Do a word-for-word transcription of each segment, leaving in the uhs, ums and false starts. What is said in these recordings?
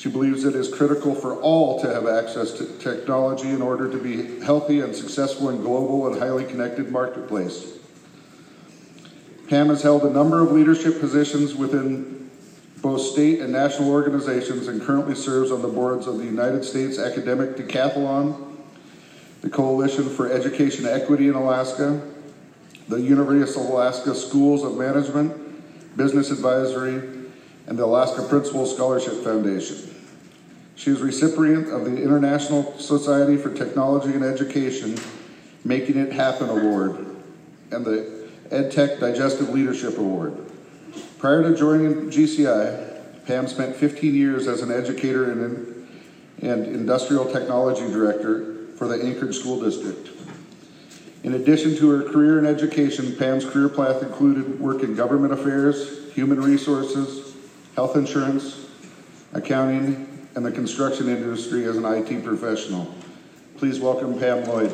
She believes it is critical for all to have access to technology in order to be healthy and successful in global and highly connected marketplace. Pam has held a number of leadership positions within both state and national organizations and currently serves on the boards of the United States Academic Decathlon, the Coalition for Education Equity in Alaska, the University of Alaska Schools of Management, Business Advisory, and the Alaska Principal Scholarship Foundation. She is recipient of the International Society for Technology and Education Making It Happen Award and the EdTech Digestive Leadership Award. Prior to joining G C I, Pam spent fifteen years as an educator and, and industrial technology director for the Anchorage School District. In addition to her career in education, Pam's career path included work in government affairs, human resources, health insurance, accounting, and the construction industry as an I T professional. Please welcome Pam Lloyd.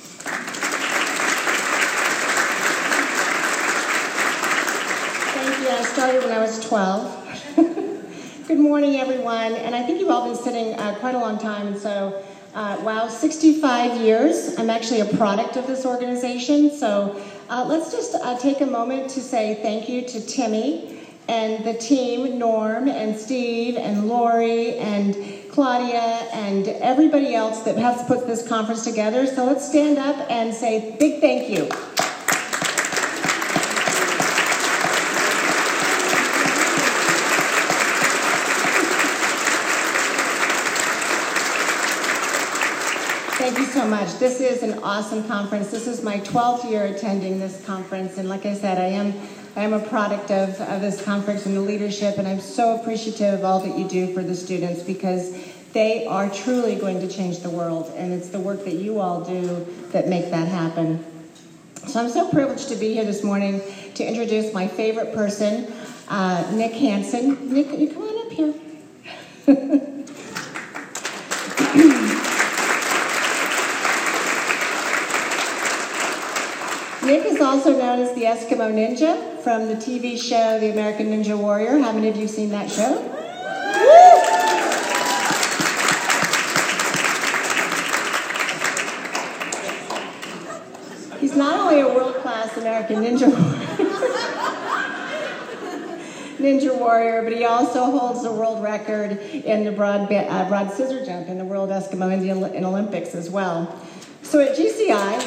Thank you. I started when I was twelve. Good morning, everyone. And I think you've all been sitting uh, quite a long time, and so Uh, wow, sixty-five years. I'm actually a product of this organization. So uh, let's just uh, take a moment to say thank you to Timmy and the team, Norm and Steve and Lori and Claudia and everybody else that has put this conference together. So let's stand up and say big thank you. Thank you so much. This is an awesome conference. This is my twelfth year attending this conference, and like I said, I am I am a product of, of this conference and the leadership, and I'm so appreciative of all that you do for the students because they are truly going to change the world, and it's the work that you all do that make that happen. So I'm so privileged to be here this morning to introduce my favorite person, uh, Nick Hansen. Nick, you come on up here. Nick is also known as the Eskimo Ninja from the T V show The American Ninja Warrior. How many of you have seen that show? He's not only a world-class American Ninja Warrior, Ninja Warrior, but he also holds the world record in the broad, uh, broad scissor jump in the World Eskimo Indian in Olympics as well. So at G C I,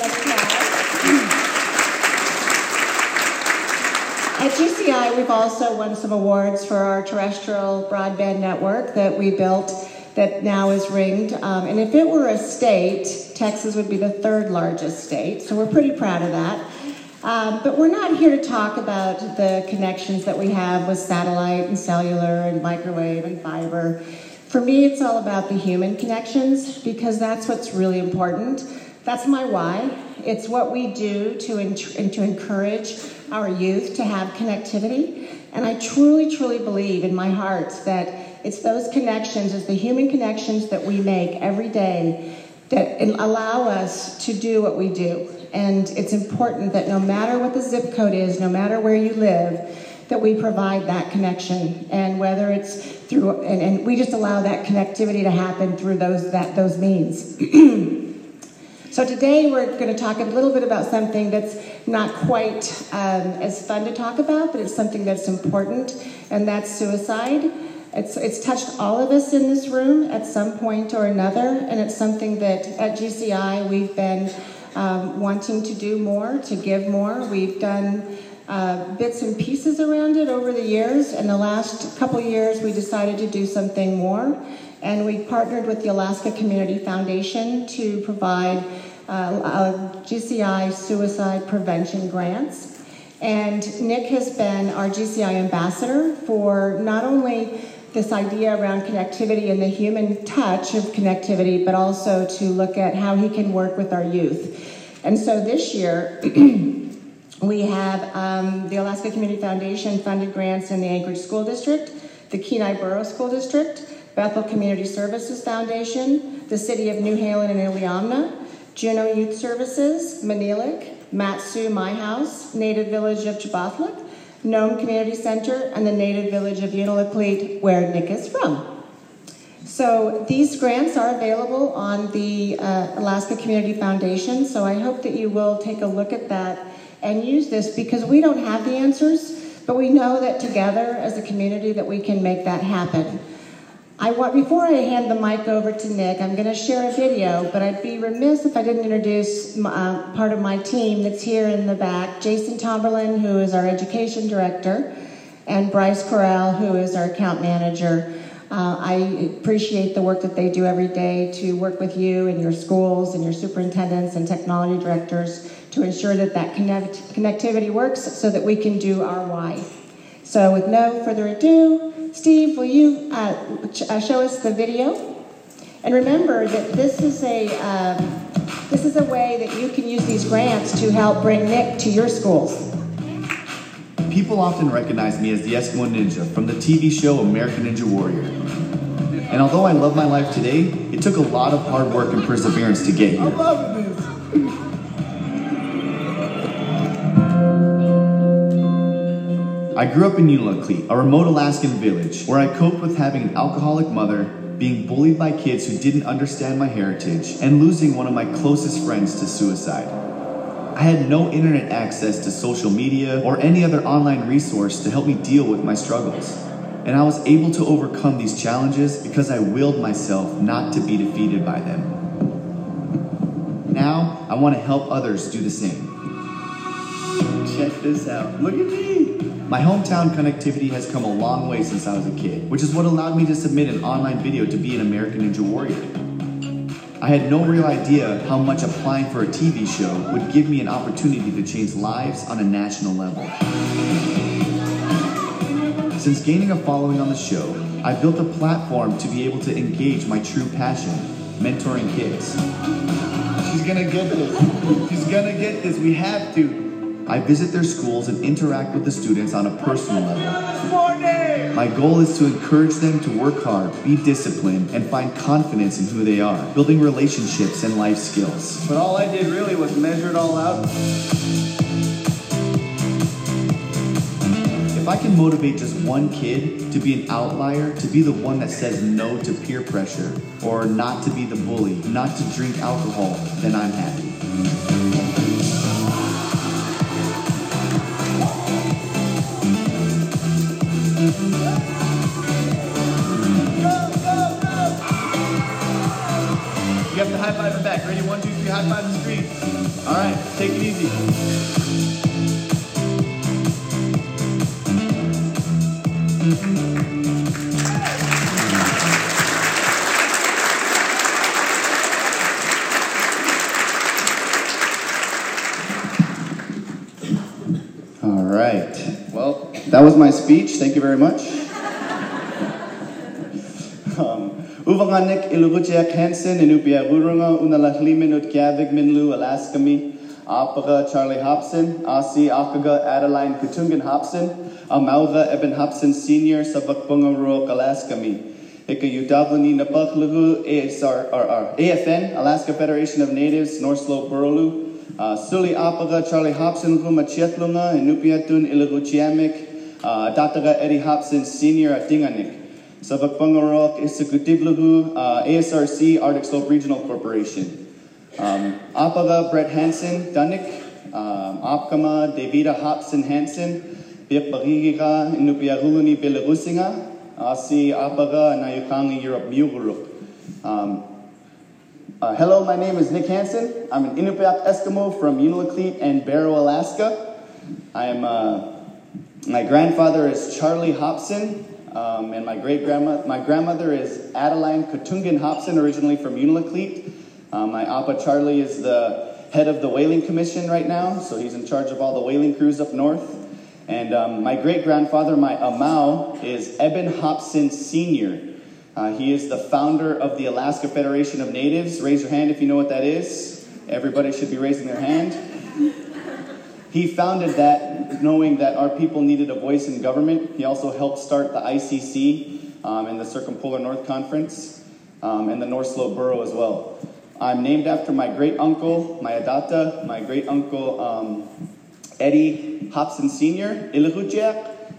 At G C I, we've also won some awards for our terrestrial broadband network that we built that now is ringed. Um, and if it were a state, Texas would be the third largest state, so we're pretty proud of that. Um, but we're not here to talk about the connections that we have with satellite and cellular and microwave and fiber. For me, it's all about the human connections because that's what's really important. That's my why. It's what we do to, to encourage our youth to have connectivity. And I truly, truly believe in my heart that it's those connections, it's the human connections that we make every day that allow us to do what we do. And it's important that no matter what the zip code is, no matter where you live, that we provide that connection. And whether it's through, and, and we just allow that connectivity to happen through those, that, those means. So today we're going to talk a little bit about something that's not quite um, as fun to talk about, but it's something that's important, and that's suicide. It's, it's touched all of us in this room at some point or another, and it's something that at G C I we've been um, wanting to do more, to give more. We've done uh, bits and pieces around it over the years, and the last couple years we decided to do something more. And we partnered with the Alaska Community Foundation to provide uh, uh, G C I suicide prevention grants. And Nick has been our G C I ambassador for not only this idea around connectivity and the human touch of connectivity, but also to look at how he can work with our youth. And so this year, we have um, the Alaska Community Foundation funded grants in the Anchorage School District, the Kenai Borough School District, Bethel Community Services Foundation, the City of New Halen and Iliamna, Juneau Youth Services, Manilik, Mat-Su My House, Native Village of Chabathlik, Nome Community Center, and the Native Village of Unalakleet, where Nick is from. So these grants are available on the uh, Alaska Community Foundation, so I hope that you will take a look at that and use this, because we don't have the answers, but we know that together as a community that we can make that happen. I want, before I hand the mic over to Nick, I'm going to share a video, but I'd be remiss if I didn't introduce uh, part of my team that's here in the back. Jason Tomberlin, who is our education director, and Bryce Corral, who is our account manager. Uh, I appreciate the work that they do every day to work with you and your schools and your superintendents and technology directors to ensure that that connect connectivity works so that we can do our why. So with no further ado, Steve, will you uh, ch uh, show us the video? And remember that this is a um, this is a way that you can use these grants to help bring Nick to your schools. People often recognize me as the Eskimo Ninja from the T V show American Ninja Warrior. And although I love my life today, it took a lot of hard work and perseverance to get here. I'm loving this. I grew up in Unalakleet, a remote Alaskan village, where I coped with having an alcoholic mother, being bullied by kids who didn't understand my heritage, and losing one of my closest friends to suicide. I had no internet access to social media or any other online resource to help me deal with my struggles. And I was able to overcome these challenges because I willed myself not to be defeated by them. Now, I want to help others do the same. Check this out. Look at me! My hometown connectivity has come a long way since I was a kid, which is what allowed me to submit an online video to be an American Ninja Warrior. I had no real idea how much applying for a T V show would give me an opportunity to change lives on a national level. Since gaining a following on the show, I built a platform to be able to engage my true passion, mentoring kids. She's gonna get this. She's gonna get this. We have to. I visit their schools and interact with the students on a personal level. My goal is to encourage them to work hard, be disciplined, and find confidence in who they are, building relationships and life skills. But all I did really was measure it all out. If I can motivate just one kid to be an outlier, to be the one that says no to peer pressure, or not to be the bully, not to drink alcohol, then I'm happy. You have to high five it back. Ready? One, two, three, high five the screen. All right, take it easy. All right. Well, that was my speech. Thank you very much. um, Uvanganik Ilugutiak Hansen Inupia Urunga Unalahliminut Gavig Minlu Alaskami Apaga Charlie Hobson Asi Akaga Adeline Kutungan Hobson Amauga Eben Hobson Senior Sabakbunga Ruok Alaskami Ika Udavlani Napaklugu A S R A F N Alaska Federation of Natives North Slope Burulu Suli Apaga Charlie Hobson Kuma Chietlunga Inupiatun Ilugutiamik Dataga Eddie Hobson Senior Atinganik Sabakbungarok Isakutiblugu, uh, A S R C, Arctic Slope Regional Corporation. Um, Apaga Brett Hansen, Danik, um, Apkama Davida Hobson Hansen, Birpagiga, Inupiahuluni Belarusinga, Asi Apaga, Nayukangi Europe Muguruk. Um, uh, hello, my name is Nick Hansen. I'm an Inupiaq Eskimo from Unalakleet and Barrow, Alaska. I am, uh, my grandfather is Charlie Hobson. Um, and my great grandma, my grandmother is Adeline Kutungan Hobson, originally from Unalakleet. Um, my Appa Charlie is the head of the whaling commission right now, so he's in charge of all the whaling crews up north. And um, my great grandfather, my Amau, is Eben Hobson Senior Uh, he is the founder of the Alaska Federation of Natives. Raise your hand if you know what that is. Everybody should be raising their hand. He founded that knowing that our people needed a voice in government. He also helped start the I C C um, and the Circumpolar North Conference um, and the North Slope Borough as well. I'm named after my great uncle, my adata, my great uncle um, Eddie Hobson Senior Ilahutiak,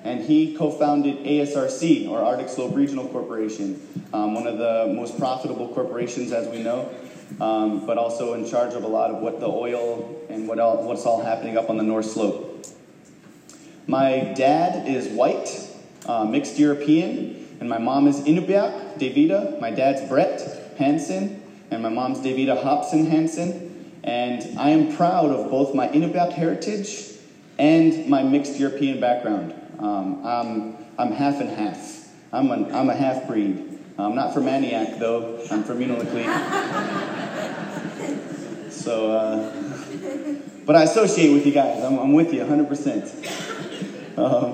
and he co-founded A S R C, or Arctic Slope Regional Corporation, um, one of the most profitable corporations as we know, um, but also in charge of a lot of what the oil and what all, what's all happening up on the North Slope. My dad is white, uh, mixed European, and my mom is Inupiaq, Davida. My dad's Brett Hansen, and my mom's Davida Hobson Hansen. And I am proud of both my Inupiaq heritage and my mixed European background. Um, I'm, I'm half and half. I'm, an, I'm a half-breed. I'm not from Maniac, though. I'm from Unalakleet. So, uh, but I associate with you guys. I'm, I'm with you one hundred percent. Um,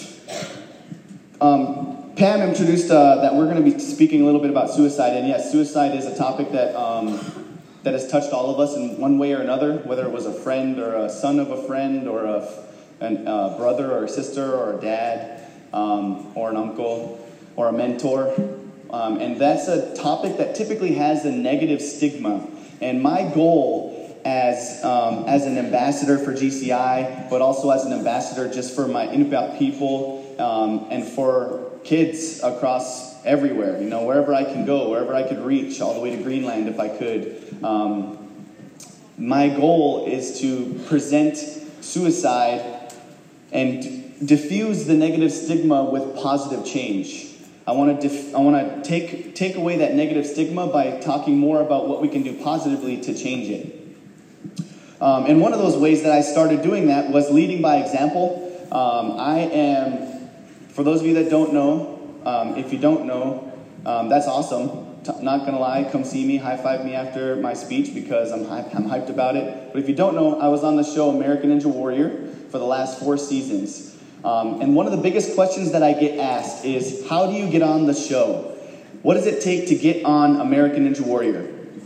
um, Pam introduced uh, that we're going to be speaking a little bit about suicide, and yes, suicide is a topic that um, that has touched all of us in one way or another, whether it was a friend or a son of a friend or a an, uh, brother or a sister or a dad um, or an uncle or a mentor. Um, and that's a topic that typically has a negative stigma. And my goal as um, as an ambassador for G C I, but also as an ambassador just for my Inupiaq people um, and for kids across everywhere, you know, wherever I can go, wherever I could reach, all the way to Greenland if I could. Um, my goal is to present suicide and diffuse the negative stigma with positive change. I want to dif- I want to take take away that negative stigma by talking more about what we can do positively to change it. Um, and one of those ways that I started doing that was leading by example. Um, I am, for those of you that don't know, um, if you don't know, um, that's awesome. T- not gonna lie, come see me, high five me after my speech because I'm hyped, I'm hyped about it. But if you don't know, I was on the show American Ninja Warrior for the last four seasons. Um, and one of the biggest questions that I get asked is, how do you get on the show? What does it take to get on American Ninja Warrior?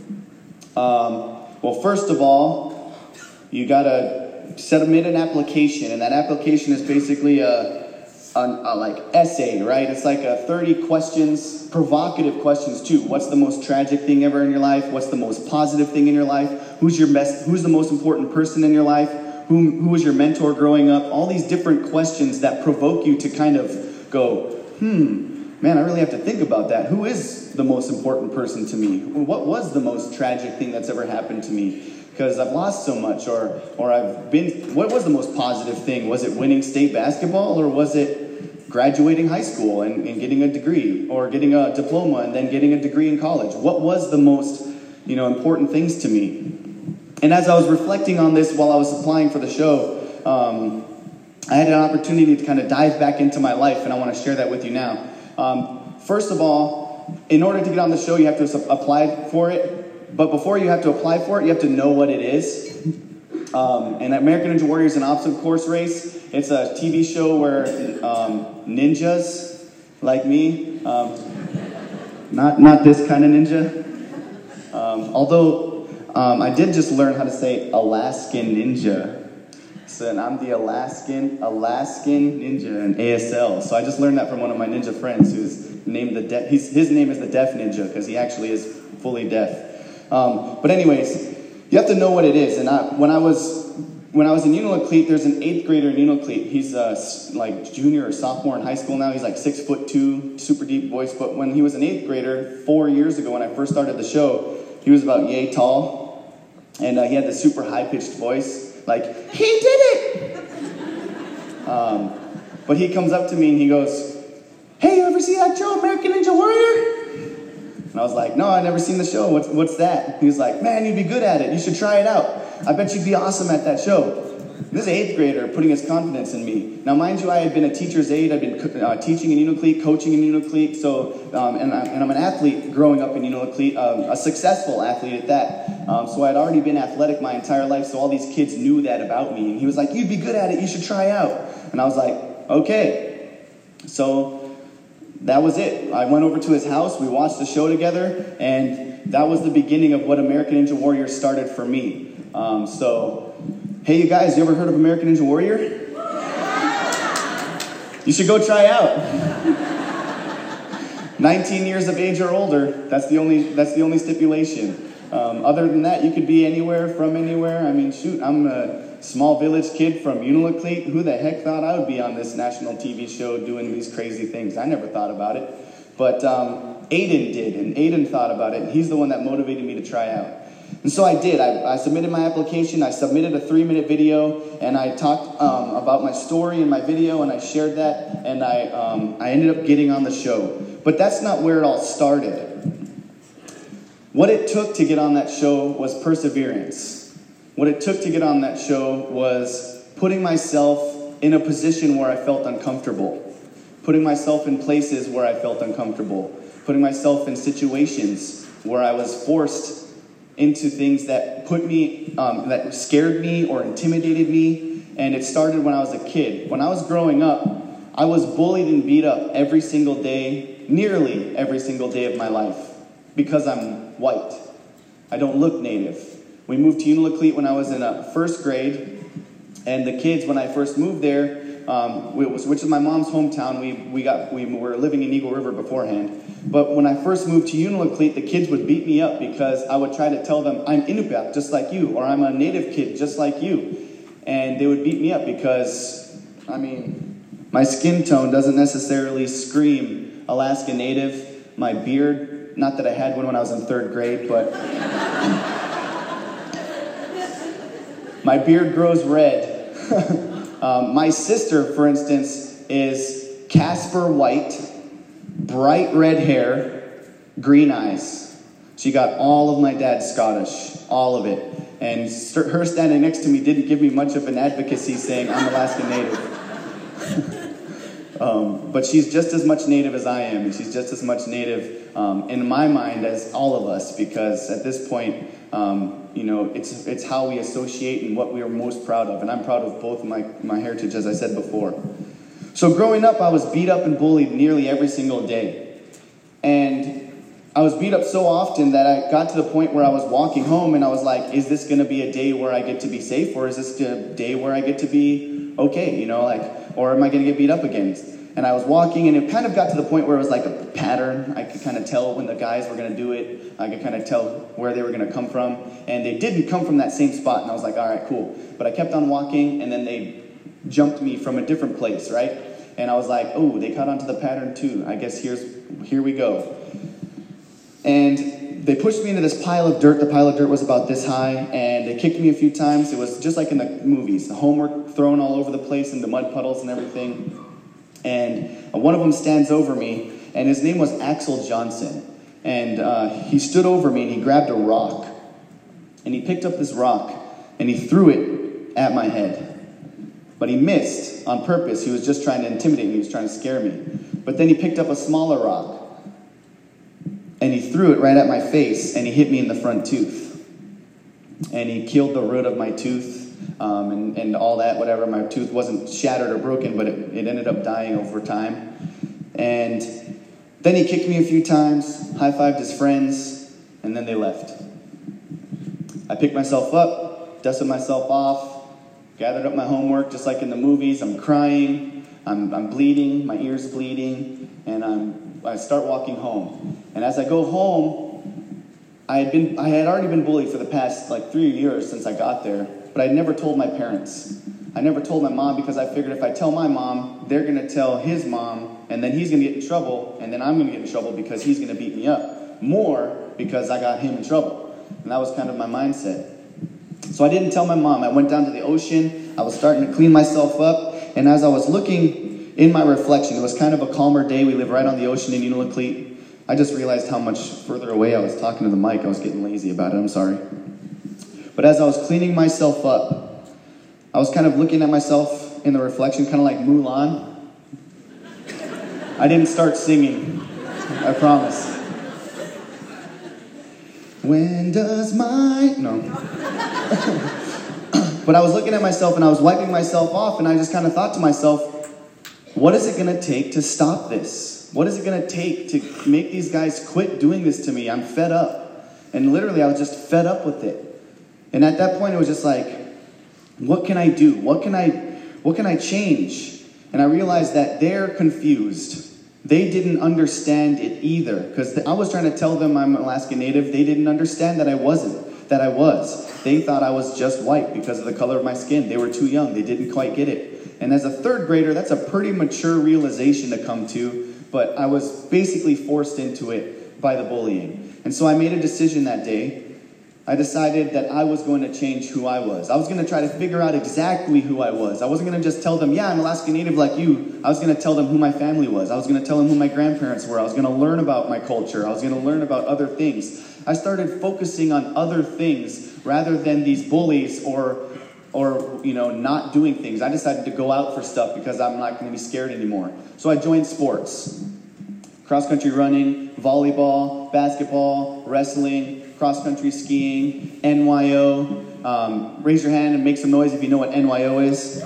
Um, well, first of all, you gotta submit an application, and that application is basically a, a, a like essay, right? It's like a thirty questions, provocative questions too. What's the most tragic thing ever in your life? What's the most positive thing in your life? Who's your best? Who's the most important person in your life? Who, who was your mentor growing up? All these different questions that provoke you to kind of go, hmm, man, I really have to think about that. Who is the most important person to me? What was the most tragic thing that's ever happened to me? Because I've lost so much, or or I've been, what was the most positive thing? Was it winning state basketball, or was it graduating high school and, and getting a degree, or getting a diploma and then getting a degree in college? What was the most, you know, important things to me? And as I was reflecting on this while I was applying for the show, um, I had an opportunity to kind of dive back into my life, and I want to share that with you now. Um, first of all, in order to get on the show, you have to apply for it. But before you have to apply for it, you have to know what it is. Um, and American Ninja Warrior is an obstacle course race. It's a T V show where um, ninjas like me, um, not not this kind of ninja. Um, although um, I did just learn how to say Alaskan Ninja. So and I'm the Alaskan Alaskan Ninja in A S L. So I just learned that from one of my ninja friends who's named the de- he's, his name is the Deaf Ninja because he actually is fully deaf. Um, but anyways, you have to know what it is. And I, when I was when I was in Unalakleet, there's an eighth grader in Unalakleet. He's uh, like junior or sophomore in high school now. He's like six foot two, super deep voice. But when he was an eighth grader four years ago, when I first started the show, he was about yay tall, and uh, he had this super high pitched voice, like he did it. um, but he comes up to me and he goes, "Hey, you ever see that show, American Ninja Warrior?" And I was like, "No, I've never seen the show. What's what's that?" He was like, "Man, you'd be good at it. You should try it out. I bet you'd be awesome at that show." This is an eighth grader putting his confidence in me. Now, mind you, I had been a teacher's aide. I've been uh, teaching in Unalakleet, coaching in Unalakleet. So, um, and, I, and I'm an athlete growing up in Unalakleet, um, a successful athlete at that. Um, so I'd already been athletic my entire life. So all these kids knew that about me. And he was like, "You'd be good at it. You should try out." And I was like, "Okay." So that was it. I went over to his house. We watched the show together, and that was the beginning of what American Ninja Warrior started for me. Um, so, hey, you guys, you ever heard of American Ninja Warrior? You should go try out. nineteen years of age or older. That's the only. That's the only stipulation. Um, other than that, you could be anywhere from anywhere. I mean, shoot, I'm. Uh, small village kid from Unalakleet. Who the heck thought I would be on this national T V show doing these crazy things? I never thought about it. But um, Aiden did, and Aiden thought about it, and he's the one that motivated me to try out. And so I did. I, I submitted my application. I submitted a three-minute video, and I talked um, about my story in my video, and I shared that, and I, um, I ended up getting on the show. But that's not where it all started. What it took to get on that show was perseverance. What it took to get on that show was putting myself in a position where I felt uncomfortable. Putting myself in places where I felt uncomfortable. Putting myself in situations where I was forced into things that put me, um, that scared me or intimidated me. And it started when I was a kid. When I was growing up, I was bullied and beat up every single day, nearly every single day of my life, because I'm white. I don't look native. We moved to Unalakleet when I was in uh, first grade, and the kids, when I first moved there, um, which is my mom's hometown, we, we, got, we were living in Eagle River beforehand. But when I first moved to Unalakleet, the kids would beat me up because I would try to tell them, I'm Inupiaq, just like you, or I'm a native kid, just like you. And they would beat me up because, I mean, my skin tone doesn't necessarily scream Alaska Native. My beard, not that I had one when I was in third grade, but my beard grows red. um, my sister, for instance, is Casper White, bright red hair, green eyes. She got all of my dad's Scottish, all of it. And her standing next to me didn't give me much of an advocacy saying I'm Alaska Native. um, but she's just as much Native as I am, and she's just as much Native um, in my mind as all of us, because at this point, um, you know, it's it's how we associate and what we are most proud of. And I'm proud of both my, my heritage, as I said before. So growing up, I was beat up and bullied nearly every single day. And I was beat up so often that I got to the point where I was walking home and I was like, is this going to be a day where I get to be safe, or is this a day where I get to be okay, you know, like, or am I going to get beat up again? And I was walking, and it kind of got to the point where it was like a pattern. I could kind of tell when the guys were going to do it. I could kind of tell where they were going to come from. And they didn't come from that same spot, and I was like, all right, cool. But I kept on walking, and then they jumped me from a different place, right? And I was like, oh, they caught onto the pattern too. I guess here's here we go. And they pushed me into this pile of dirt. The pile of dirt was about this high, and they kicked me a few times. It was just like in the movies, the homework thrown all over the place in the mud puddles and everything. And one of them stands over me, and his name was Axel Johnson. And uh, he stood over me, and he grabbed a rock. And he picked up this rock, and he threw it at my head. But he missed on purpose. He was just trying to intimidate me. He was trying to scare me. But then he picked up a smaller rock, and he threw it right at my face, and he hit me in the front tooth. And he killed the root of my tooth. Um, and, and all that, whatever. My tooth wasn't shattered or broken, but it, it ended up dying over time. And then he kicked me a few times, high-fived his friends, and then they left. I picked myself up, dusted myself off, gathered up my homework, just like in the movies. I'm crying, I'm, I'm bleeding, my ear's bleeding, and I'm, I start walking home. And as I go home, I had been I had already been bullied for the past like three years since I got there. But I never told my parents. I never told my mom because I figured if I tell my mom, they're going to tell his mom, and then he's going to get in trouble, and then I'm going to get in trouble because he's going to beat me up. More because I got him in trouble. And that was kind of my mindset. So I didn't tell my mom. I went down to the ocean. I was starting to clean myself up. And as I was looking in my reflection, it was kind of a calmer day. We live right on the ocean in Unalakleet. I just realized how much further away I was talking to the mic. I was getting lazy about it. I'm sorry. But as I was cleaning myself up, I was kind of looking at myself in the reflection, kind of like Mulan. I didn't start singing, I promise. When does my... No. But I was looking at myself and I was wiping myself off, and I just kind of thought to myself, what is it going to take to stop this? What is it going to take to make these guys quit doing this to me? I'm fed up. And literally, I was just fed up with it. And at that point, it was just like, what can I do? What can I, what can I change? And I realized that they're confused. They didn't understand it either. Because I was trying to tell them I'm an Alaska Native. They didn't understand that I wasn't. that I was. They thought I was just white because of the color of my skin. They were too young. They didn't quite get it. And as a third grader, that's a pretty mature realization to come to, but I was basically forced into it by the bullying. And so I made a decision that day. I decided that I was going to change who I was. I was going to try to figure out exactly who I was. I wasn't going to just tell them, yeah, I'm Alaska Native like you. I was going to tell them who my family was. I was going to tell them who my grandparents were. I was going to learn about my culture. I was going to learn about other things. I started focusing on other things rather than these bullies or, or you know, not doing things. I decided to go out for stuff because I'm not going to be scared anymore. So I joined sports. Cross-country running, volleyball, basketball, wrestling, cross-country skiing, N Y O. Um, raise your hand and make some noise if you know what N Y O is.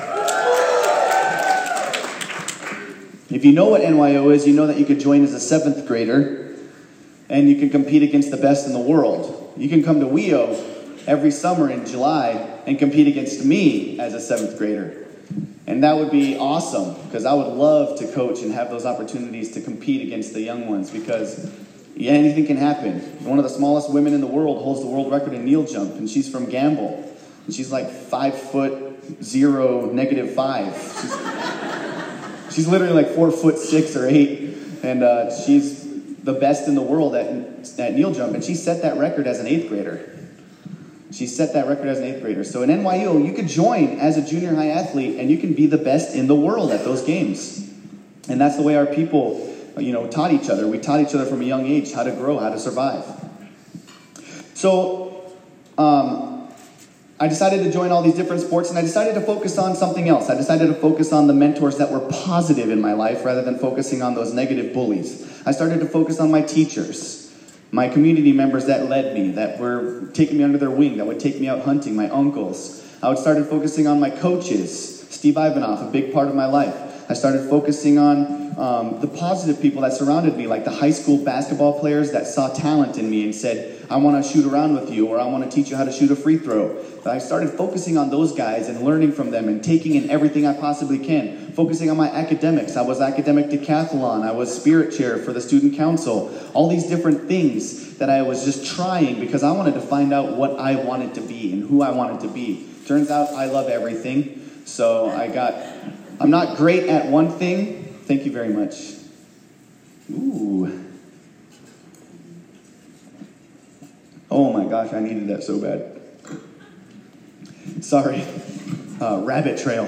If you know what N Y O is, you know that you could join as a seventh grader and you can compete against the best in the world. You can come to W E O every summer in July and compete against me as a seventh grader. And that would be awesome because I would love to coach and have those opportunities to compete against the young ones because yeah, anything can happen. One of the smallest women in the world holds the world record in kneel jump, and she's from Gamble. And she's like five foot zero, negative five. She's, she's literally like four foot six or eight, and uh, she's the best in the world at, at kneel jump, and she set that record as an eighth grader. She set that record as an eighth grader. So in N Y U, you could join as a junior high athlete, and you can be the best in the world at those games. And that's the way our people you know, taught each other. We taught each other from a young age how to grow, how to survive. So, um, I decided to join all these different sports, and I decided to focus on something else. I decided to focus on the mentors that were positive in my life rather than focusing on those negative bullies. I started to focus on my teachers, my community members that led me, that were taking me under their wing, that would take me out hunting, my uncles. I would started focusing on my coaches, Steve Ivanoff, a big part of my life. I started focusing on um, the positive people that surrounded me, like the high school basketball players that saw talent in me and said, I want to shoot around with you, or I want to teach you how to shoot a free throw. But I started focusing on those guys and learning from them and taking in everything I possibly can. Focusing on my academics. I was academic decathlon. I was spirit chair for the student council. All these different things that I was just trying because I wanted to find out what I wanted to be and who I wanted to be. Turns out I love everything. So I got... I'm not great at one thing. Thank you very much. Ooh. Oh my gosh, I needed that so bad. Sorry. Uh, rabbit trail.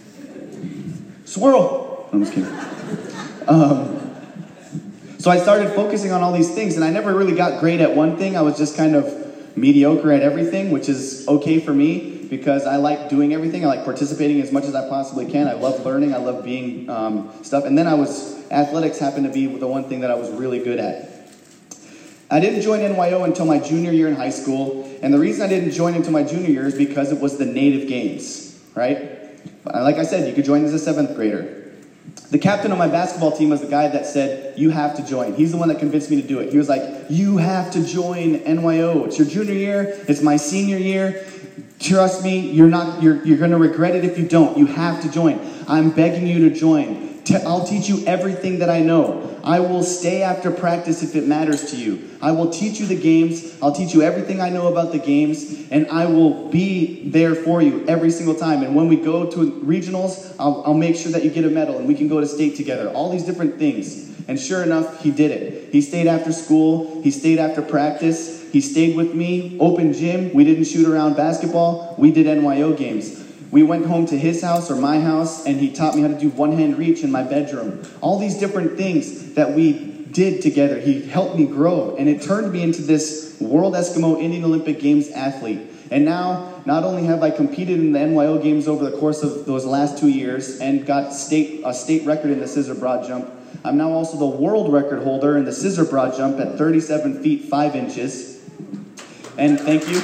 Swirl. I'm just kidding. Um, so I started focusing on all these things, and I never really got great at one thing. I was just kind of mediocre at everything, which is okay for me. Because I like doing everything. I like participating as much as I possibly can. I love learning. I love being um, stuff. And then I was, athletics happened to be the one thing that I was really good at. I didn't join N Y O until my junior year in high school. And the reason I didn't join until my junior year is because it was the Native Games, right? But like I said, you could join as a seventh grader. The captain of my basketball team was the guy that said, you have to join. He's the one that convinced me to do it. He was like, you have to join N Y O. It's your junior year. It's my senior year. Trust me, you're not. You're you're going to regret it if you don't. You have to join. I'm begging you to join. T- I'll teach you everything that I know. I will stay after practice if it matters to you. I will teach you the games. I'll teach you everything I know about the games, and I will be there for you every single time. And when we go to regionals, I'll, I'll make sure that you get a medal, and we can go to state together. All these different things. And sure enough, he did it. He stayed after school. He stayed after practice. He stayed with me, open gym. We didn't shoot around basketball. We did N Y O games. We went home to his house or my house, and he taught me how to do one-hand reach in my bedroom. All these different things that we did together. He helped me grow, and it turned me into this World Eskimo Indian Olympic Games athlete. And now, not only have I competed in the N Y O games over the course of those last two years and got state a state record in the scissor broad jump, I'm now also the world record holder in the scissor broad jump at thirty-seven feet five inches. And thank you.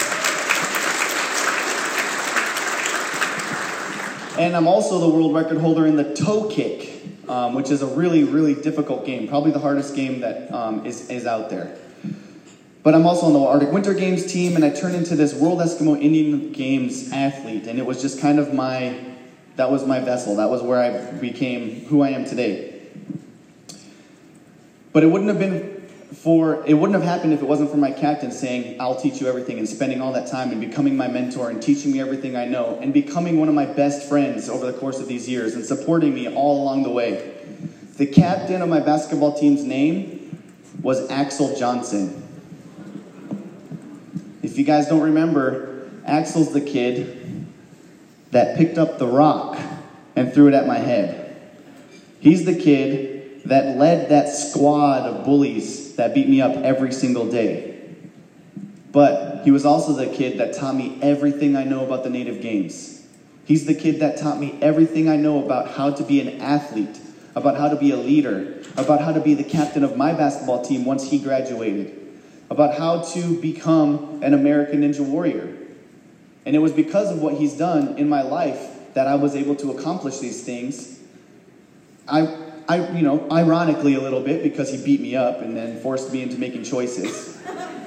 And I'm also the world record holder in the toe kick, um, which is a really, really difficult game. Probably the hardest game that um, is, is out there. But I'm also on the Arctic Winter Games team, and I turned into this World Eskimo Indian Games athlete. And it was just kind of my, that was my vessel. That was where I became who I am today. But it wouldn't have been for, it wouldn't have happened if it wasn't for my captain saying, I'll teach you everything, and spending all that time and becoming my mentor and teaching me everything I know and becoming one of my best friends over the course of these years and supporting me all along the way. The captain of my basketball team's name was Axel Johnson. If you guys don't remember, Axel's the kid that picked up the rock and threw it at my head. He's the kid that led that squad of bullies that beat me up every single day. But he was also the kid that taught me everything I know about the Native Games. He's the kid that taught me everything I know about how to be an athlete, about how to be a leader, about how to be the captain of my basketball team once he graduated, about how to become an American Ninja Warrior. And it was because of what he's done in my life that I was able to accomplish these things. I, I, you know, ironically a little bit, because he beat me up and then forced me into making choices.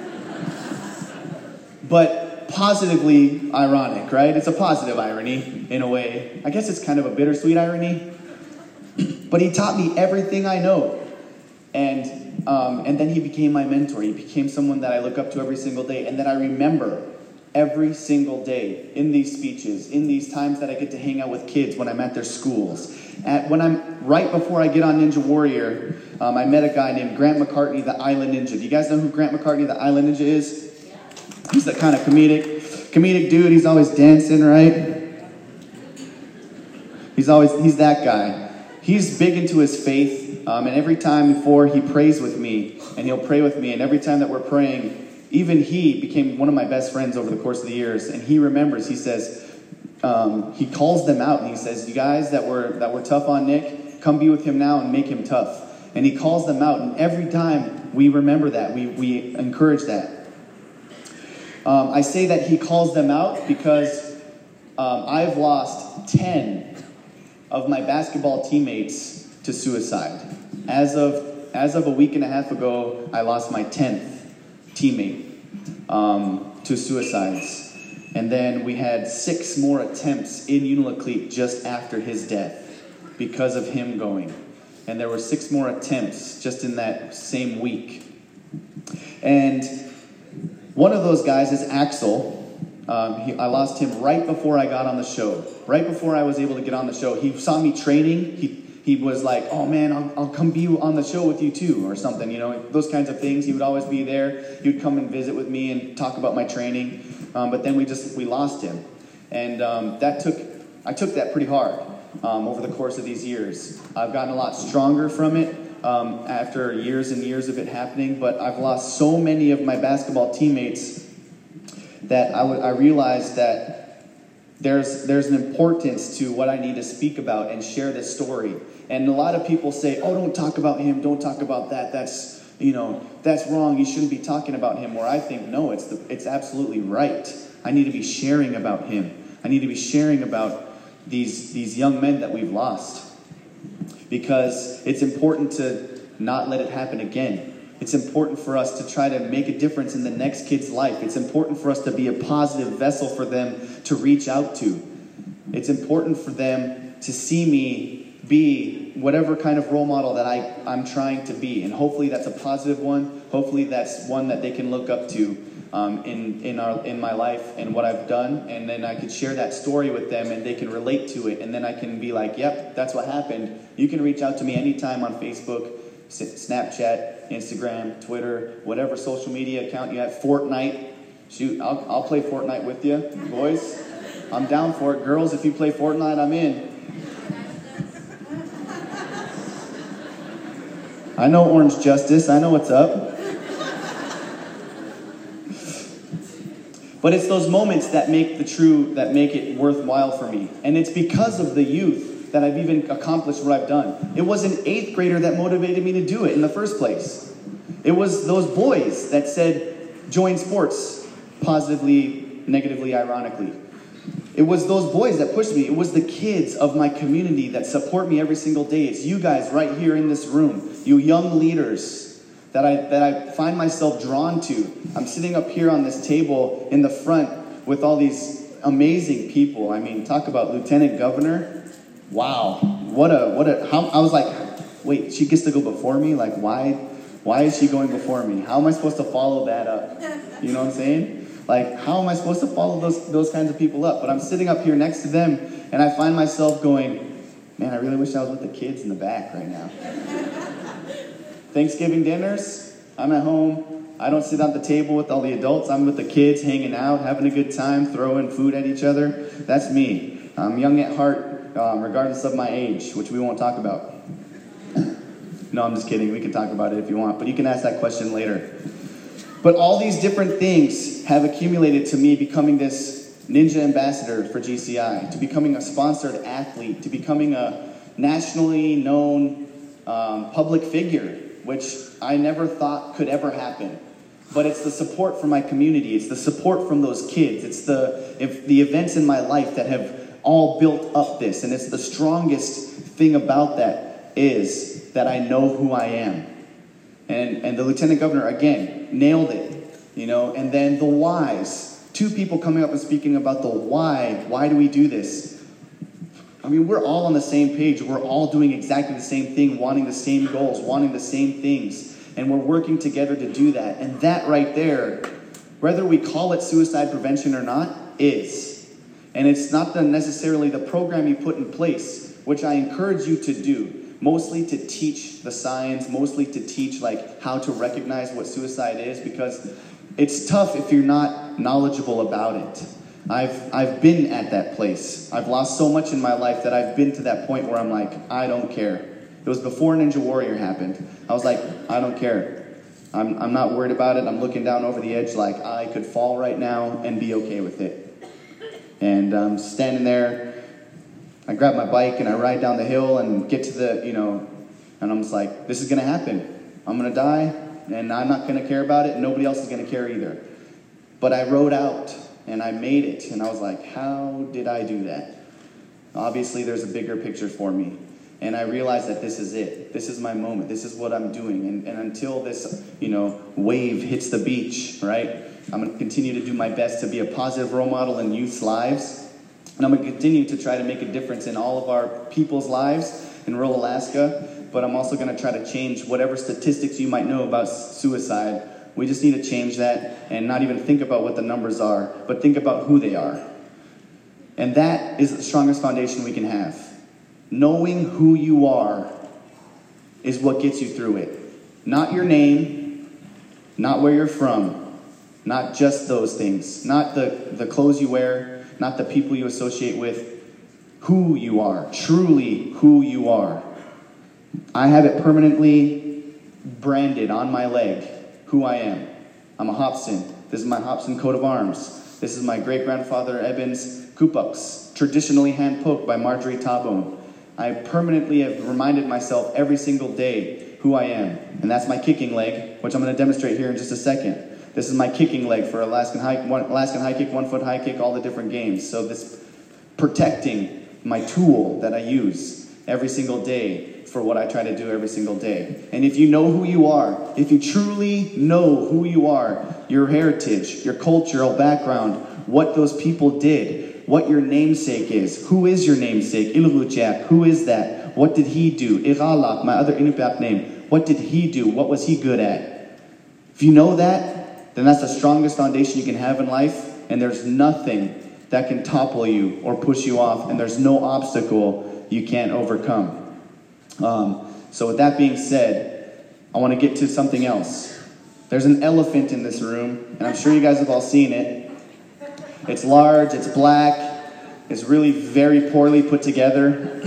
But positively ironic, right? It's a positive irony in a way. I guess it's kind of a bittersweet irony. But he taught me everything I know. And, um, and then he became my mentor. He became someone that I look up to every single day and that I remember every single day in these speeches, in these times that I get to hang out with kids when I'm at their schools. At, when I'm, right before I get on Ninja Warrior, um, I met a guy named Grant McCartney, the Island Ninja. Do you guys know who Grant McCartney, the Island Ninja is? He's that kind of comedic, comedic dude. He's always dancing, right? He's always, he's that guy. He's big into his faith, um, and every time before he prays with me, and he'll pray with me, and every time that we're praying, even he became one of my best friends over the course of the years, and he remembers, he says, um, he calls them out, and he says, you guys that were, that were tough on Nick, come be with him now and make him tough. And he calls them out, and every time we remember that, we, we encourage that. Um, I say that he calls them out because um, I've lost ten of my basketball teammates to suicide. As of as of a week and a half ago, I lost my tenth teammate um, to suicides. And then we had six more attempts in Unalakleet just after his death because of him going. And there were six more attempts just in that same week. And one of those guys is Axel. Um, he, I lost him right before I got on the show. Right before I was able to get on the show. He saw me training. He he was like, oh man, I'll, I'll come be on the show with you too, or something, you know, those kinds of things. He would always be there. He would come and visit with me and talk about my training. Um, but then we just, we lost him. And um, that took, I took that pretty hard um, over the course of these years. I've gotten a lot stronger from it um, after years and years of it happening, but I've lost so many of my basketball teammates that I, w- I realized that there's there's an importance to what I need to speak about and share this story. And a lot of people say, oh, don't talk about him, don't talk about that, that's, you know, that's wrong, you shouldn't be talking about him. Where I think, no, it's the, it's absolutely right. I need to be sharing about him. I need to be sharing about these these young men that we've lost. Because it's important to not let it happen again. It's important for us to try to make a difference in the next kid's life. It's important for us to be a positive vessel for them to reach out to. It's important for them to see me be whatever kind of role model that I, I'm trying to be. And hopefully that's a positive one. Hopefully that's one that they can look up to um, in, in, our, in my life and what I've done. And then I could share that story with them and they can relate to it. And then I can be like, yep, that's what happened. You can reach out to me anytime on Facebook, Snapchat, Instagram, Twitter, whatever social media account you have. Fortnite. Shoot, I'll, I'll play Fortnite with you, boys. I'm down for it. Girls, if you play Fortnite, I'm in. I know Orange Justice. I know what's up. But it's those moments that make the true, that make it worthwhile for me. And it's because of the youth that I've even accomplished what I've done. It was an eighth grader that motivated me to do it in the first place. It was those boys that said, join sports, positively, negatively, ironically. It was those boys that pushed me. It was the kids of my community that support me every single day. It's you guys right here in this room, you young leaders that I, that I find myself drawn to. I'm sitting up here on this table in the front with all these amazing people. I mean, talk about Lieutenant Governor. Wow, what a, what a, how, I was like, wait, she gets to go before me? Like, why, Why is she going before me? How am I supposed to follow that up? You know what I'm saying? Like, how am I supposed to follow those, those kinds of people up? But I'm sitting up here next to them, and I find myself going, man, I really wish I was with the kids in the back right now. Thanksgiving dinners, I'm at home. I don't sit at the table with all the adults. I'm with the kids, hanging out, having a good time, throwing food at each other. That's me. I'm young at heart, um, regardless of my age, which we won't talk about. No, I'm just kidding. We can talk about it if you want, but you can ask that question later. But all these different things have accumulated to me becoming this ninja ambassador for G C I, to becoming a sponsored athlete, to becoming a nationally known um, public figure, which I never thought could ever happen. But it's the support from my community. It's the support from those kids. It's the, if the events in my life that have all built up this. And it's the strongest thing about that is that I know who I am. And, and the Lieutenant Governor, again, nailed it. You know, and then the whys. Two people coming up and speaking about the why. Why do we do this? I mean, we're all on the same page. We're all doing exactly the same thing, wanting the same goals, wanting the same things. And we're working together to do that. And that right there, whether we call it suicide prevention or not, is. And it's not the necessarily the program you put in place, which I encourage you to do. Mostly to teach the signs, mostly to teach like how to recognize what suicide is, because it's tough if you're not knowledgeable about it. I've, I've been at that place. I've lost so much in my life that I've been to that point where I'm like, I don't care. It was before Ninja Warrior happened. I was like, I don't care. I'm, I'm not worried about it. I'm looking down over the edge like I could fall right now and be okay with it. And I'm standing there. I grab my bike and I ride down the hill and get to the, you know, and I'm just like, this is going to happen. I'm going to die, and I'm not going to care about it, and nobody else is going to care either. But I rode out, and I made it, and I was like, how did I do that? Obviously, there's a bigger picture for me. And I realized that this is it. This is my moment. This is what I'm doing. And, and until this, you know, wave hits the beach, right, I'm going to continue to do my best to be a positive role model in youth's lives. And I'm going to continue to try to make a difference in all of our people's lives in rural Alaska. But I'm also going to try to change whatever statistics you might know about suicide. We just need to change that and not even think about what the numbers are, but think about who they are. And that is the strongest foundation we can have. Knowing who you are is what gets you through it. Not your name, not where you're from, not just those things, not the, the clothes you wear, not the people you associate with, who you are, truly who you are. I have it permanently branded on my leg, who I am. I'm a Hobson. This is my Hobson coat of arms. This is my great-grandfather Eben's kupaks, traditionally hand-poked by Marjorie Tabone. I permanently have reminded myself every single day who I am. And that's my kicking leg, which I'm going to demonstrate here in just a second. This is my kicking leg for Alaskan high, one, Alaskan high kick, one foot high kick, all the different games. So this protecting my tool that I use every single day for what I try to do every single day. And if you know who you are, if you truly know who you are, your heritage, your cultural background, what those people did, what your namesake is, who is your namesake, Illuchak, who is that? What did he do? Iralak, my other Inupiaq name, what did he do? What was he good at? If you know that, then that's the strongest foundation you can have in life, and there's nothing that can topple you or push you off, and there's no obstacle you can't overcome. Um, so with that being said, I want to get to something else. There's an elephant in this room, and I'm sure you guys have all seen it. It's large, it's black, it's really very poorly put together.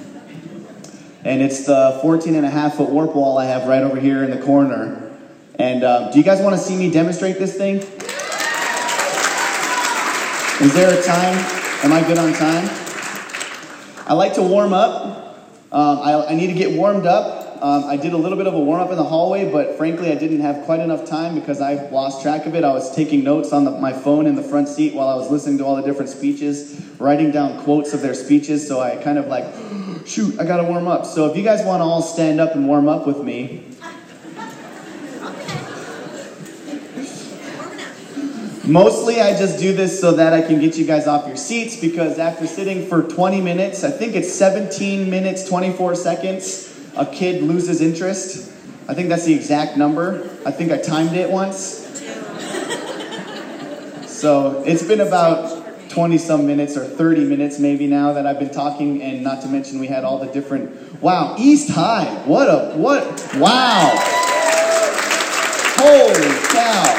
And it's the fourteen and a half foot warp wall I have right over here in the corner. And uh, do you guys want to see me demonstrate this thing? Is there a time? Am I good on time? I like to warm up. Um, I, I need to get warmed up. Um, I did a little bit of a warm-up in the hallway, but frankly, I didn't have quite enough time because I lost track of it. I was taking notes on the, my phone in the front seat while I was listening to all the different speeches, writing down quotes of their speeches, so I kind of like, shoot, I gotta warm up. So if you guys want to all stand up and warm up with me. Mostly I just do this so that I can get you guys off your seats, because after sitting for twenty minutes, I think it's seventeen minutes, twenty-four seconds, a kid loses interest. I think that's the exact number. I think I timed it once. So it's been about twenty some minutes or thirty minutes maybe now that I've been talking, and not to mention we had all the different, wow, East High, what a, what, wow. Holy cow.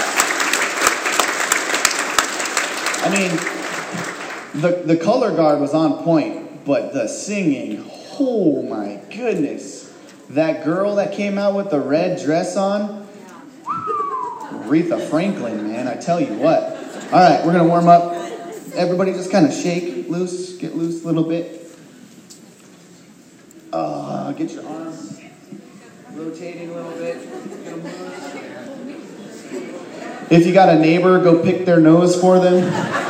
I mean, the, the color guard was on point, but the singing, oh my goodness. That girl that came out with the red dress on, Aretha Franklin, man, I tell you what. All right, we're going to warm up. Everybody just kind of shake loose, get loose a little bit. Uh, get your arms rotating a little bit. If you got a neighbor, go pick their nose for them.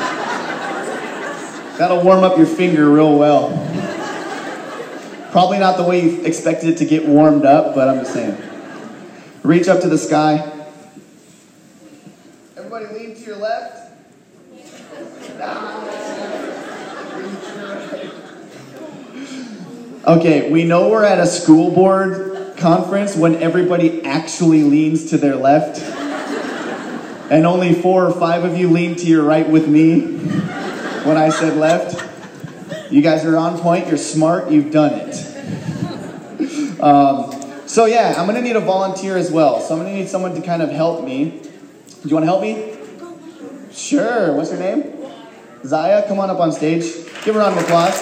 That'll warm up your finger real well. Probably not the way you expected it to get warmed up, but I'm just saying. Reach up to the sky. Everybody lean to your left. Okay, we know we're at a school board conference when everybody actually leans to their left. And only four or five of you lean to your right with me when I said left. You guys are on point, you're smart, you've done it. Um, so yeah, I'm gonna need a volunteer as well. So I'm gonna need someone to kind of help me. Do you wanna help me? Sure, what's your name? Zaya, come on up on stage. Give her a round of applause.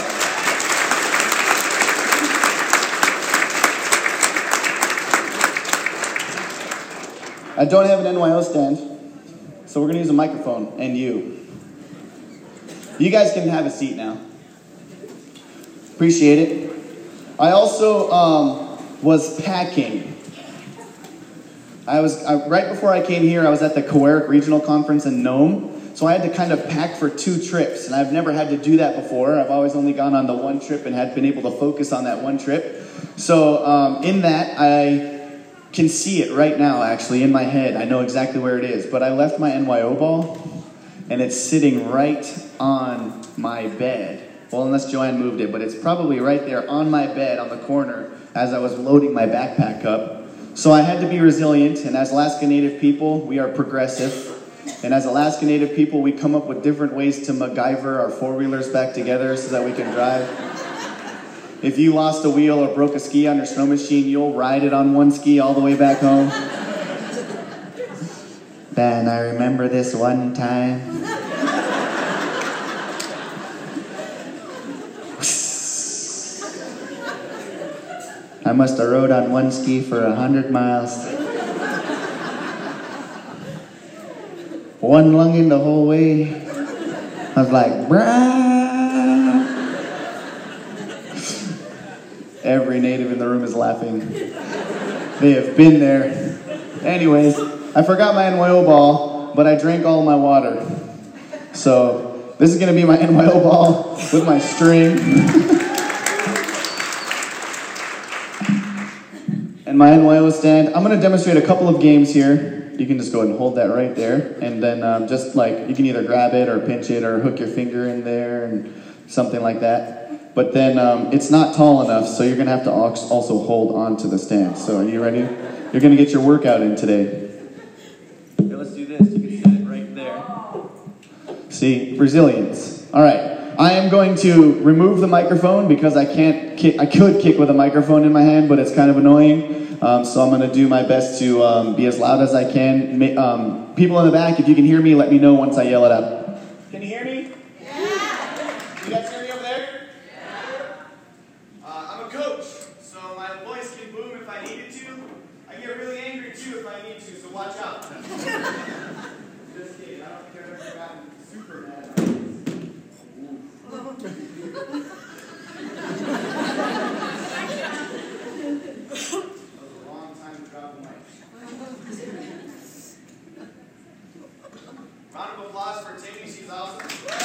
I don't have an N Y O stand, so we're gonna use a microphone and you. You guys can have a seat now. Appreciate it. I also um, was packing. I was, I, right before I came here, I was at the Coeric Regional Conference in Nome. So I had to kind of pack for two trips, and I've never had to do that before. I've always only gone on the one trip and had been able to focus on that one trip. So um, in that, I can see it right now, actually, in my head. I know exactly where it is. But I left my N Y O ball, and it's sitting right on my bed. Well, unless Joanne moved it, but it's probably right there on my bed on the corner as I was loading my backpack up. So I had to be resilient, and as Alaska Native people, we are progressive. And as Alaska Native people, we come up with different ways to MacGyver our four-wheelers back together so that we can drive. If you lost a wheel or broke a ski on your snow machine, you'll ride it on one ski all the way back home. Ben, I remember this one time. I must have rode on one ski for a hundred miles. One lunging the whole way. I was like, brah. Every native in the room is laughing. They have been there. Anyways, I forgot my N Y O ball, but I drank all my water. So this is gonna be my N Y O ball with my string. And my N Y O stand. I'm gonna demonstrate a couple of games here. You can just go ahead and hold that right there. And then um, just like, you can either grab it or pinch it or hook your finger in there and something like that. But then um, it's not tall enough, so you're gonna have to also hold on to the stand. So are you ready? You're gonna get your workout in today. Here, let's do this. You can set it right there. See, resilience. All right. I am going to remove the microphone because I can't kick, I could kick with a microphone in my hand, but it's kind of annoying. Um, so I'm going to do my best to um, be as loud as I can. Um, people in the back, if you can hear me, let me know once I yell it out. Can you hear me? Yeah. You guys hear me over there? Yeah. Uh, I'm a coach, so my voice can boom if I needed to. I get really angry too if I need to, so watch out. Just kidding. I don't think I've ever gotten super mad. Round of applause for Timmy, she's awesome.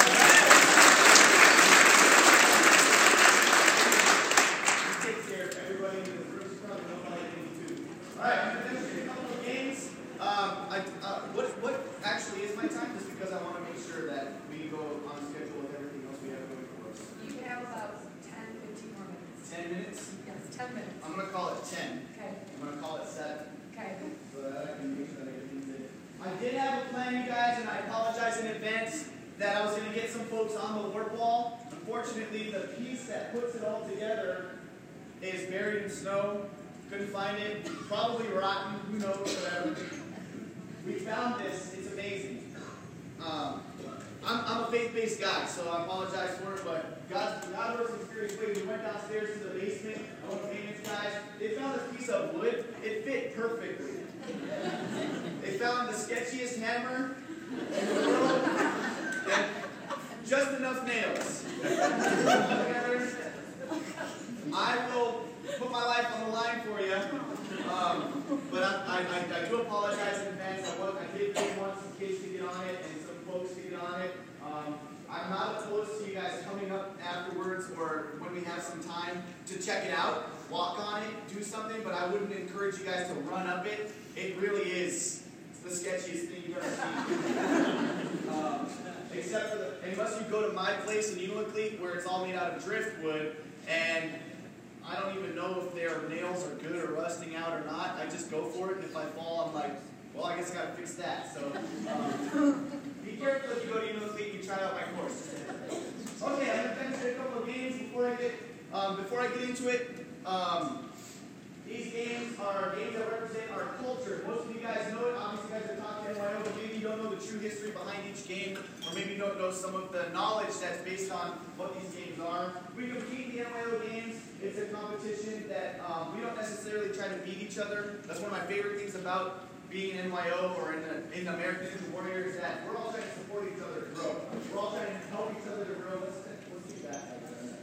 She takes care of everybody in the room. She's probably nobody in too. Alright, I'm going to demonstrate a couple of games. Um, I, uh, what, what actually is my time? Just because I want to make sure that we go on schedule with everything else we have going for us. You can have about ten, fifteen more minutes. ten minutes? Yes, ten ten minutes. I'm gonna call it ten. Okay. I'm gonna call it seven. Okay. So that I can make sure that I get things in. I did have a plan, you guys, and I apologize in advance that I was gonna get some folks on the warp wall. Unfortunately, the piece that puts it all together is buried in snow. Couldn't find it. Probably rotten. Who knows? Whatever. We found this. It's amazing. Um, I'm, I'm a faith-based guy, so I apologize for it, but God, God works in mysterious ways. We went downstairs to the basement, one of the maintenance guys. They found this piece of wood. It fit perfectly. They found the sketchiest hammer in the world and just enough nails. I will put my life on the line for you, um, but I, I, I do apologize in advance. I, was, I did really want some kids to get on it and some folks to get on it. Um, I'm not opposed to you guys coming up afterwards or when we have some time to check it out, walk on it, do something, but I wouldn't encourage you guys to run up it. It really is the sketchiest thing you've ever seen. um, except for the, unless you go to my place in Unalakleet where it's all made out of driftwood, and I don't even know if their nails are good or rusting out or not. I just go for it, and if I fall, I'm like, well, I guess I gotta fix that. So um, be careful if you go to Unalakleet and try out my course. Okay, I'm gonna demonstrate a couple of games before I get um, before I get into it. Um, these games are games that represent our culture. Most of you guys know it. Obviously, you guys are talking N Y O, but maybe you don't know the true history behind each game, or maybe you don't know some of the knowledge that's based on what these games are. We compete in the N Y O games. It's a competition that um, we don't necessarily try to beat each other. That's one of my favorite things about being in N Y O or in the, in the American Ninja Warrior is that we're all trying to support each other to grow. We're all trying to help each other to grow. Let's, let's do that.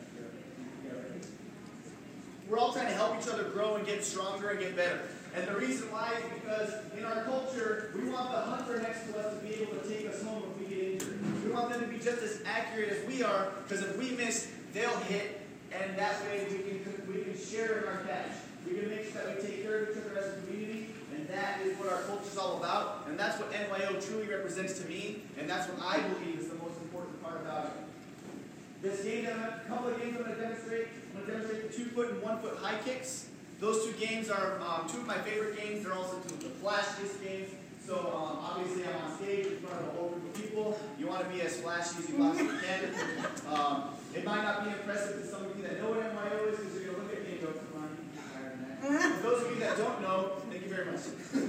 We're all trying to help each other grow and get stronger and get better. And the reason why is because in our culture, we want the hunter next to us to be able to take us home if we get injured. We want them to be just as accurate as we are, because if we miss, they'll hit, and that way we can, we can share in our catch. We can make sure that we take care of each other as a community, and that is what our culture is all about. And that's what N Y O truly represents to me, and that's what I believe is the most important part about it. This game, a couple of games I'm going to demonstrate. I'm going to demonstrate the two-foot and one-foot high kicks. Those two games are um, two of my favorite games. They're also two of the flashiest games. So um, obviously I'm on stage in front of a whole group of people. You want to be as flashy as you possibly can. Um, it might not be impressive to some of you that know what N Y O is, because you're going to look at me and go, come on, you're higher than that. For those of you that don't know, thank you very much.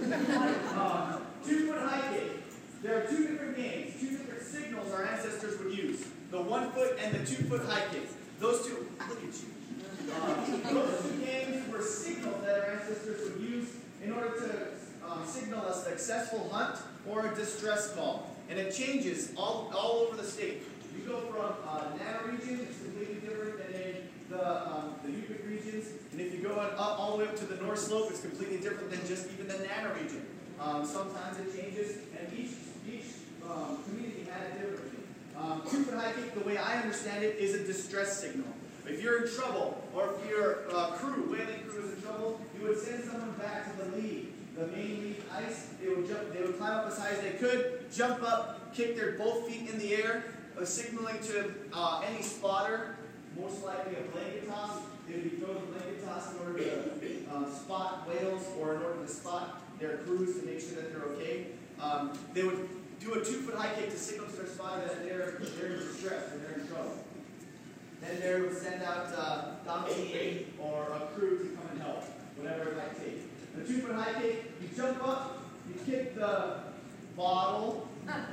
um, two-foot high kick. There are two different games, two different signals our ancestors would use. The one foot and the two foot high kick. Those two, look at you. Uh, those two games were signals that our ancestors would use in order to um, signal a successful hunt or a distress call. And it changes all, all over the state. You go from uh, Nana region, it's completely different than in the, um, the Yupik regions. And if you go on, up all the way up to the North Slope, it's completely different than just even the Nana region. Um, sometimes it changes, and each, each um, community had it differently. Um, two-foot high kick, the way I understand it, is a distress signal. If you're in trouble, or if your uh, crew, whaling crew is in trouble, you would send someone back to the lead, the main lead ice. They would jump, they would climb up as high as they could, jump up, kick their both feet in the air, uh, signaling to uh, any spotter, most likely a blanket toss. They would be throwing a blanket toss in order to um, spot whales, or in order to spot their crews to make sure that they're okay. Um, they would do a two-foot high kick to signal to their spotter that they're, they're in distress or they're in trouble. Then they would send out uh, Dominique or a crew to come and help, whatever it might take. The two-foot high kick, you jump up, you kick the bottle,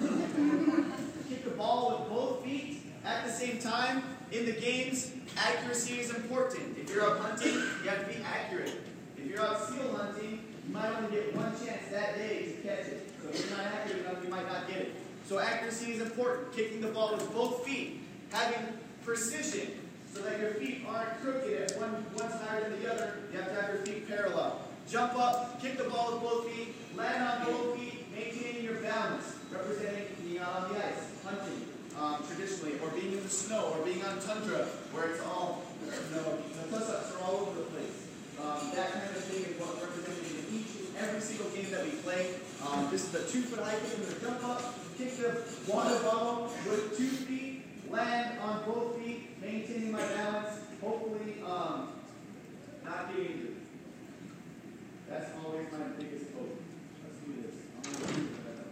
kick the ball with both feet at the same time. In the games, accuracy is important. If you're out hunting, you have to be accurate. If you're out seal hunting, you might only get one chance that day to catch it. So if you're not accurate enough, you might not get it. So accuracy is important. Kicking the ball with both feet, having precision, so that your feet aren't crooked at one one's higher than the other. You have to have your feet parallel. Jump up, kick the ball with both feet, land on both feet, maintaining your balance, representing being out on the ice, hunting um, traditionally, or being in the snow, or being on tundra, where it's all, you know, the plus-ups are all over the place. Um, that kind of thing is what represented in each and every single game that we play. Um, this is a two-foot high kick. I'm going to jump up, kick the water bottle with two feet, land on both feet, maintaining my balance. Hopefully, um, not get injured. That's always my biggest hope. Let's do this. I'm going to do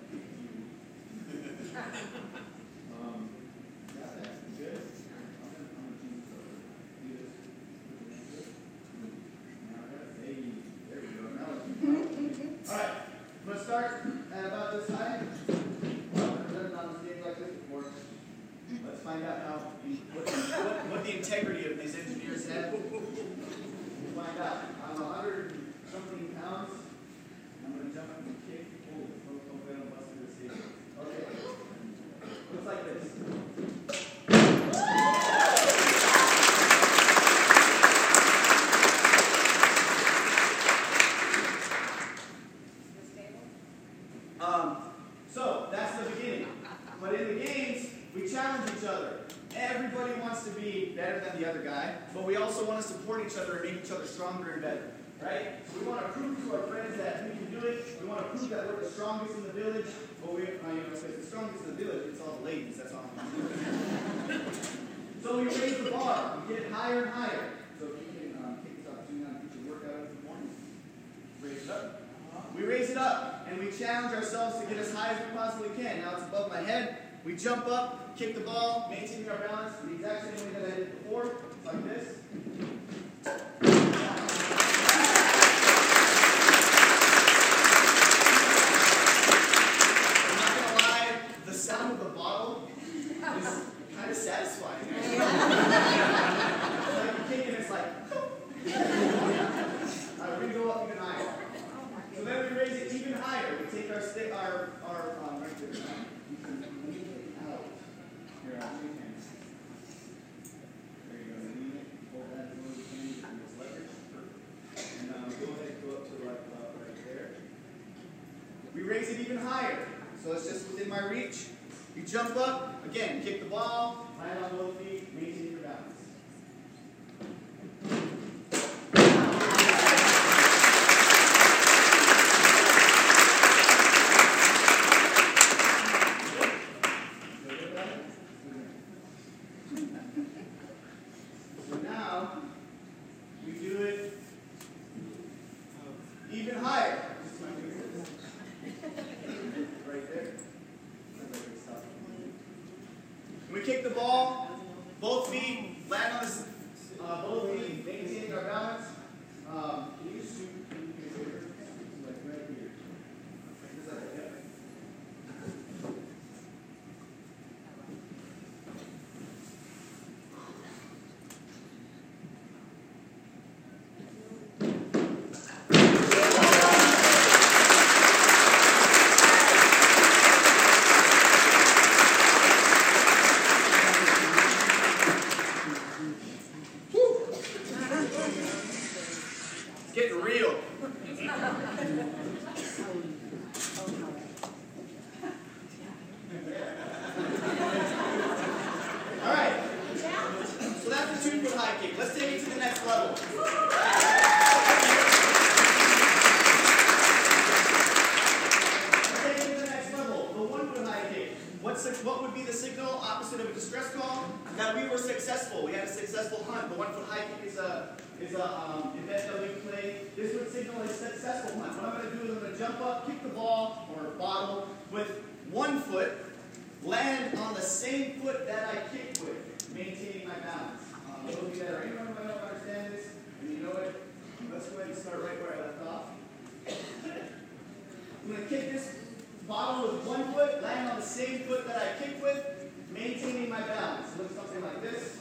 it. um, got that. Good. I'm going to do this. Hey, there we go. Now let's all right. I'm going to start at about this high. I've never done it on a stage like this before. Let's find out how what, what, what the integrity of these engineers have. We'll find out. I'm a hundred something pounds. I'm going to jump up and kick. Oh, hopefully I don't bust through the stage. Okay. Looks like this. Um, so that's the beginning. But in the games, we challenge each other. Everybody wants to be better than the other guy, but we also want to support each other and make each other stronger and better. Right? So we want to prove to our friends that we can do it. We want to prove that we're the strongest in the village. But we, uh, you know, if it's the strongest in the village, it's all the ladies. That's all. So we raise the bar. We get it higher and higher. So if you can um, take this opportunity now to get your workout in the morning, raise it up. We raise it up, and we challenge ourselves to get as high as we possibly can. Now it's above my head. We jump up, kick the ball, maintaining our balance the exact same way that I did before, like this. I'm not going to lie, the sound of the bottle is kind of satisfying. It's like you kick it, it's like, all right, we're going to go up even higher. So then we raise it even higher. We take our stick, our, our, um, right there. You can lean it out. Here, I'll shake hands. There you go. Lean it. Hold that as low as you can. You can just leverage. And um, go ahead and go up to the left, uh, right there. We raise it even higher. So it's just within my reach. You jump up. Again, kick the ball. Land on both feet. Maintain your balance. Even higher. Right there. We kick the ball, both feet land on this, uh, both feet, maintaining our balance. Um, can you just shoot? Can you do me a favor? Like right here. Just like that. Getting real. All right. So that's the two-foot high kick. Let's take it to the next level. Let's take it to the next level. The one-foot high kick. What's the, what would be the signal opposite of a distress call? That we were successful. We had a successful hunt. The one-foot high kick is a is a um, event that we play. This would signal a successful hunt. What I'm going to do is I'm going to jump up, kick the ball or bottle with one foot, land on the same foot that I kicked with, maintaining my balance. Um, those of you that are anyone who don't understand this, and you know it, let's go ahead and start right where I left off. I'm going to kick this bottle with one foot, land on the same foot that I kicked with, maintaining my balance. It looks something like this.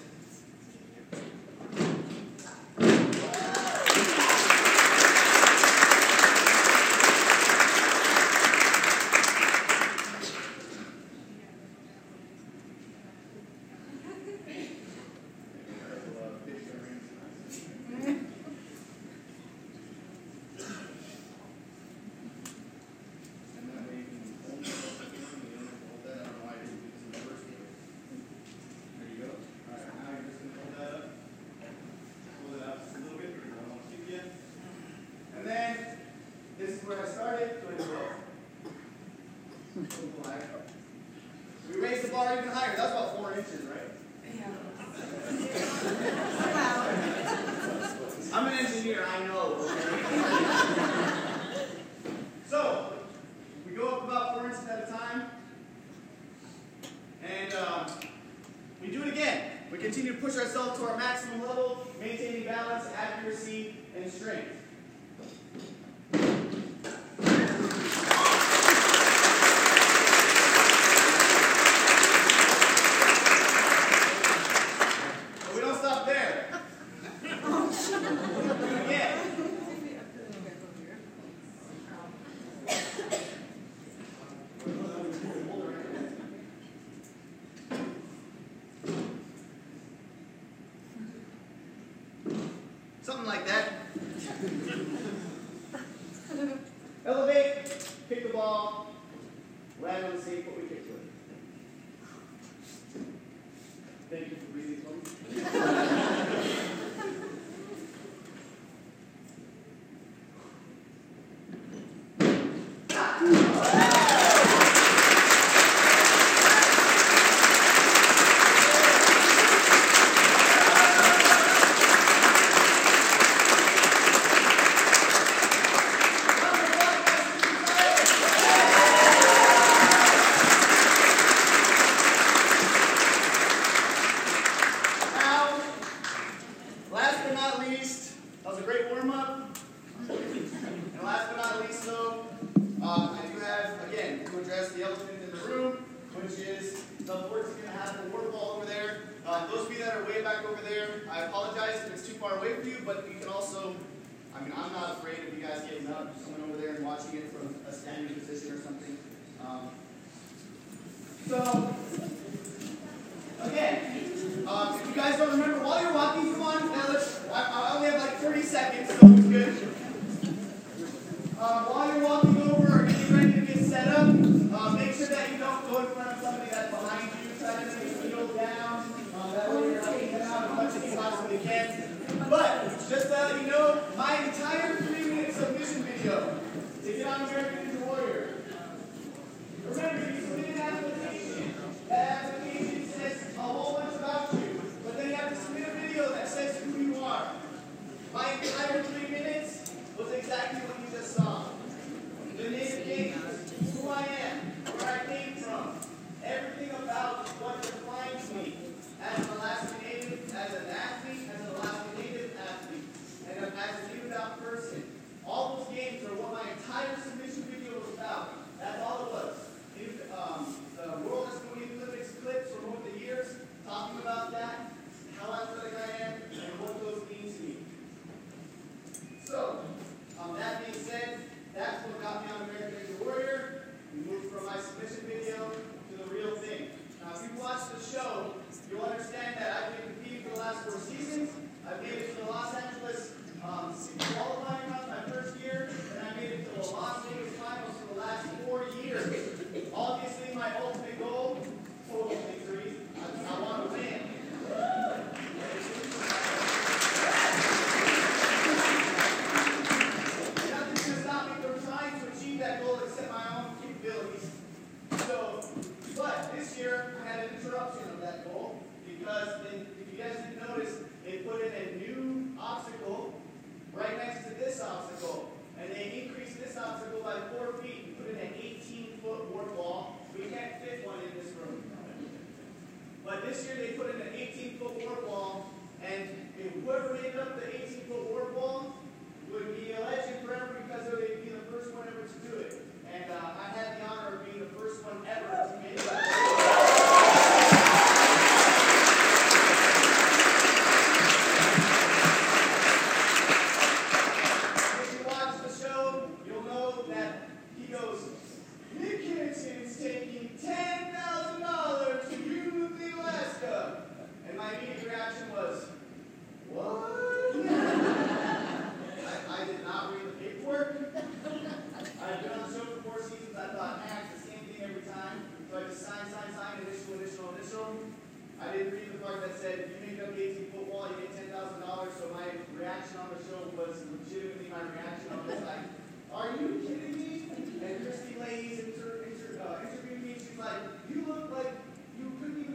Where I started, go ahead and go. We raised the bar even higher. That's about four inches, right? Yeah. I'm an engineer, I know. So, we go up about four inches at a time, and um, we do it again. We continue to push ourselves to our maximum level, maintaining balance, accuracy, and strength. But we don't stop there. We do it again. Something like that. Elevate, kick the ball, land on the same foot we kicked with. Thank you for breathing for me.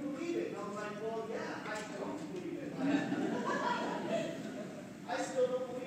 I still don't believe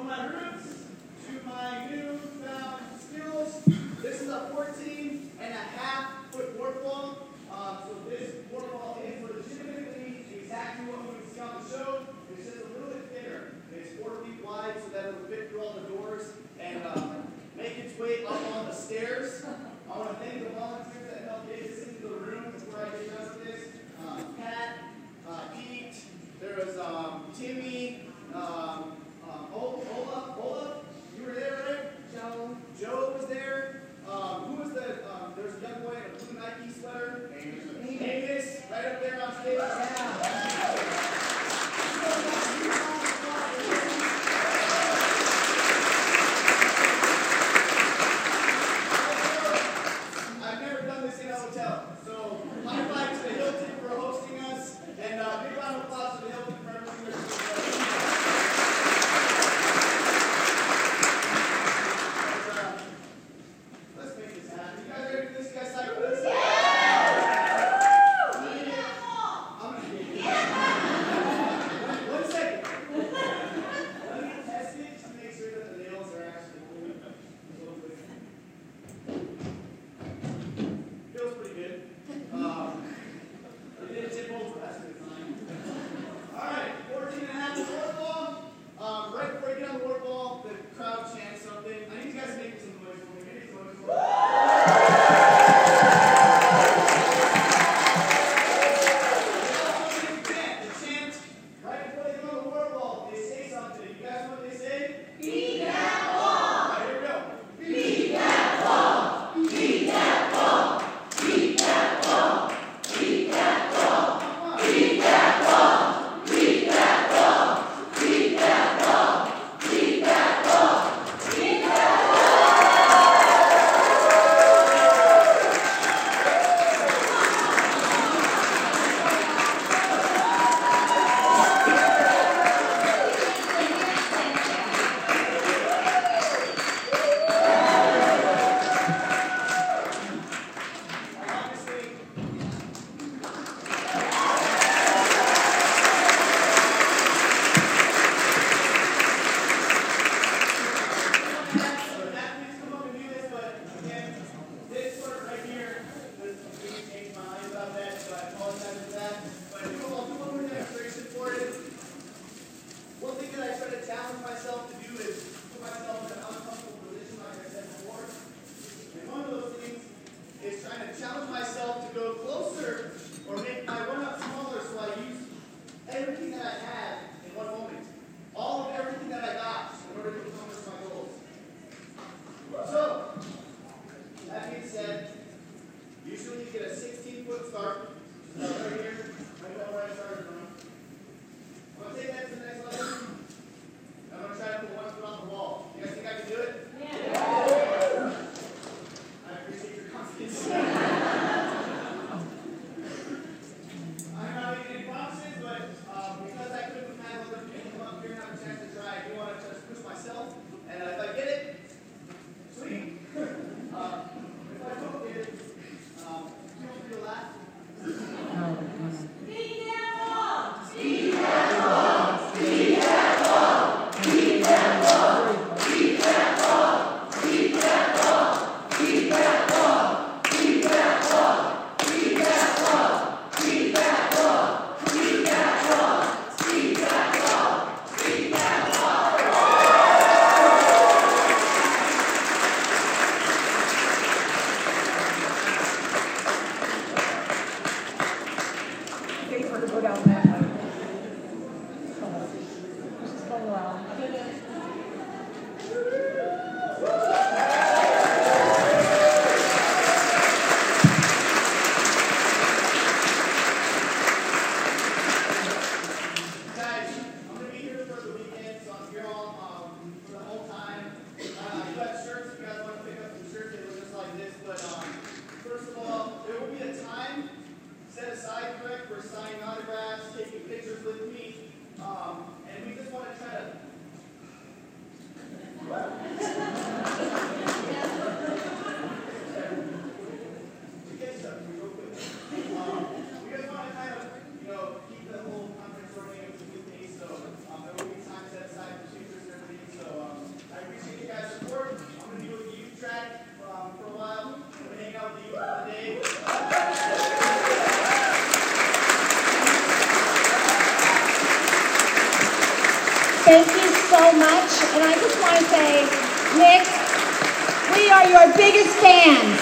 from my roots to my newfound skills. This is a fourteen and a half foot board ball. Um, so this board ball is legitimately exactly what we would see on the show. It's just a little bit thinner. It's four feet wide so that it'll fit through all the doors and um, make its way up on the stairs. I want to thank the volunteers that helped get this into the room before I get done with this. Um, Pat, uh, Pete, there was um, Timmy, um, um, Olaf, Olaf, you were there, right? Joe. Joe was there. Um, who was the, um, there was a young boy in a blue Nike sweater. Amos. Amos, right up there on stage. Yeah. I've never done this in a hotel. So, high five to the Hilton for hosting us, and uh, big round of applause to the Hilton for everything they're doing. Let's make this happen. You guys ready for this? You guys psyched for this? I'm gonna get it. One second. Let me test it to make sure that the nails are actually moving. Feels pretty good. Um, it didn't tip over, that's good sign. Alright, fourteen and a half the water ball. Um, right before you get on the water ball, the crowd chants something. I need you guys to make some noise for me. Make some noise for me. The chant, right before they get on the water ball, they say something. You guys know what they say? Beat that ball! Alright, here we go. Beat that ball! Beat that ball! Beat that ball! Beat that ball! Beat that ball! Beat that ball! Beat that ball! Beat that ball! Beat that ball! Obviously, athletes come up and do this, but again, this sort of right here, was really changed my mind about that, so I apologize for that. But I do, I'll do one more demonstration for it. One thing that I try to challenge myself to do is put myself in an uncomfortable position, like I said before. And one of those things is trying to challenge myself to go closer or make my run-up smaller, so I use everything that I have in one moment. All of everything that I got in order to accomplish my goals. So, that being said, usually you get a sixteen foot start. Start right here, right about where I started from. I'm going to take that to the next level. I'm going to try to put one foot on the wall. You guys think I can do it? Yeah. I appreciate your confidence. I'm not making any promises, but um, because I couldn't have other people come up here and have a chance to try, I do want to just push myself. And if I get it, sweet. Uh, if I don't get it, um, feel free to laugh. Beat that ball! Beat that ball! Beat that ball! Beat that ball! Beat that ball! Beat that ball! Beat that ball! Beat that ball! Beat that ball! Beat that ball! Beat that ball! Beat that ball! Beat that ball! Wait for her to go down that way. Just go around. Guys, I'm going to be here for the weekend, so I'm here all um, for the whole time. Uh, you got shirts, if you guys want to pick up some shirts, they look just like this. But um, first of all, there will be a time set aside, correct, for signing autographs, taking pictures with me. Um, and we just want to try to... To get something real quick. Um, we just want to kind of, you know, keep the whole conference running with me, so um, there will be time set aside for pictures and everything. So want to say, Nick, we are your biggest fans.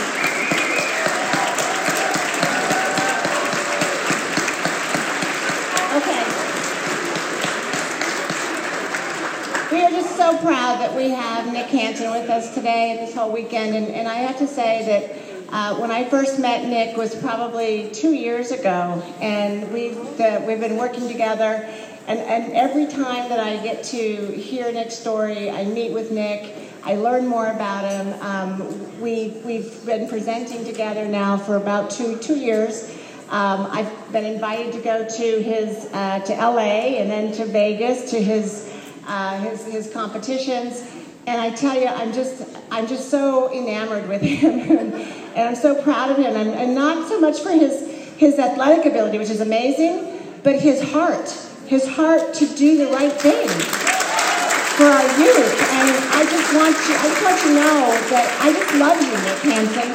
Okay. We are just so proud that we have Nick Hansen with us today, this whole weekend, and, and I have to say that Uh, when I first met Nick was probably two years ago, and we've, uh, we've been working together, and, and every time that I get to hear Nick's story, I meet with Nick, I learn more about him. Um, we, we've been presenting together now for about two, two years. Um, I've been invited to go to his, uh, to L A and then to Vegas to his, uh, his, his competitions. And I tell you, I'm just, I'm just so enamored with him, and I'm so proud of him. And, and not so much for his, his athletic ability, which is amazing, but his heart, his heart to do the right thing for our youth. And I just want you, I just want you to know that I just love you, Nick Hansen.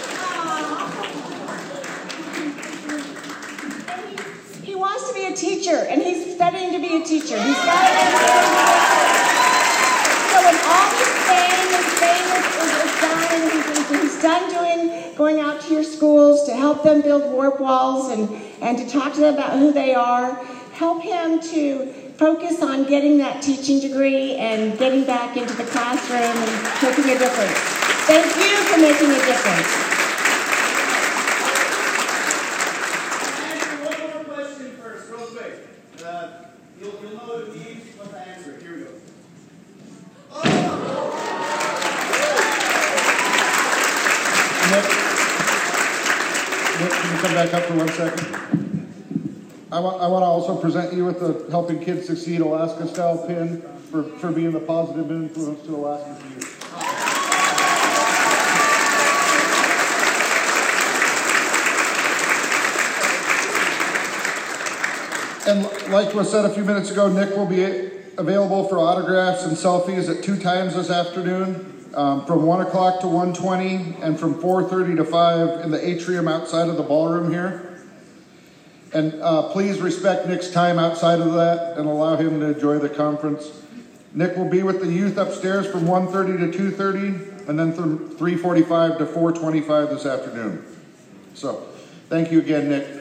He wants to be a teacher, and he's studying to be a teacher. He's studying. So when all this fame and fame is, is, is done, and he's, he's done doing, going out to your schools to help them build warp walls and, and to talk to them about who they are, help him to focus on getting that teaching degree and getting back into the classroom and making a difference. Thank you for making a difference. One more question first, real quick. Uh, you'll, you'll know the teams what the answer. Here we go. Nick, Nick, can you come back up for one second? I want, I want to also present you with the Helping Kids Succeed Alaska Style pin for, for being the positive influence to Alaska's youth. And like was said a few minutes ago, Nick will be available for autographs and selfies at two times this afternoon. Um, from one o'clock to one twenty, and from four thirty to five in the atrium outside of the ballroom here. And uh, please respect Nick's time outside of that and allow him to enjoy the conference. Nick will be with the youth upstairs from one thirty to two thirty, and then from three forty-five to four twenty-five this afternoon. So, thank you again, Nick.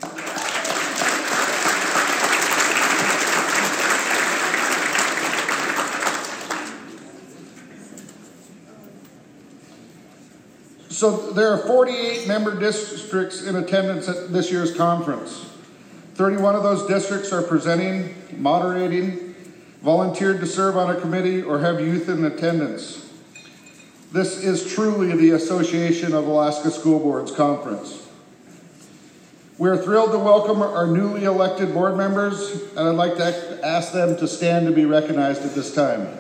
So there are forty-eight member districts in attendance at this year's conference. thirty-one of those districts are presenting, moderating, volunteered to serve on a committee, or have youth in attendance. This is truly the Association of Alaska School Boards Conference. We are thrilled to welcome our newly elected board members, and I'd like to ask them to stand to be recognized at this time.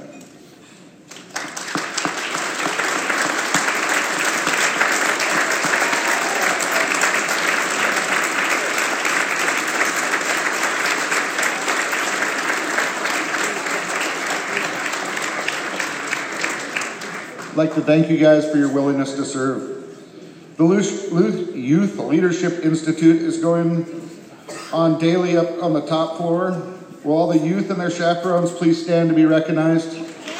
I'd like to thank you guys for your willingness to serve. The Luth Youth Leadership Institute is going on daily up on the top floor. Will all the youth and their chaperones please stand to be recognized?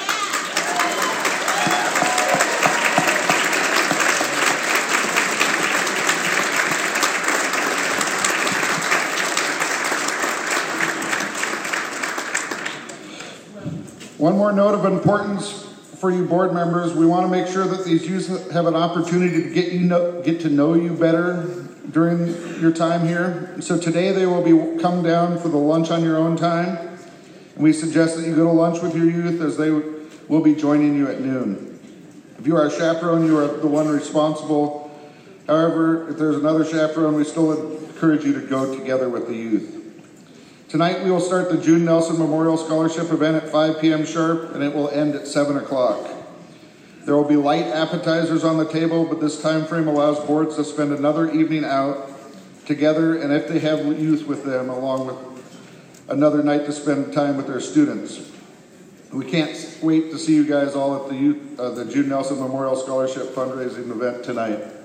One more note of importance for you board members. We want to make sure that these youth have an opportunity to get you know, get to know you better during your time here. So today they will be come down for the lunch on your own time. And we suggest that you go to lunch with your youth, as they will be joining you at noon. If you are a chaperone, you are the one responsible. However, if there's another chaperone, we still encourage you to go together with the youth. Tonight we will start the June Nelson Memorial Scholarship event at five p m sharp, and it will end at seven o'clock. There will be light appetizers on the table, but this time frame allows boards to spend another evening out together, and if they have youth with them, along with another night to spend time with their students. We can't wait to see you guys all at the, youth, uh, the June Nelson Memorial Scholarship fundraising event tonight.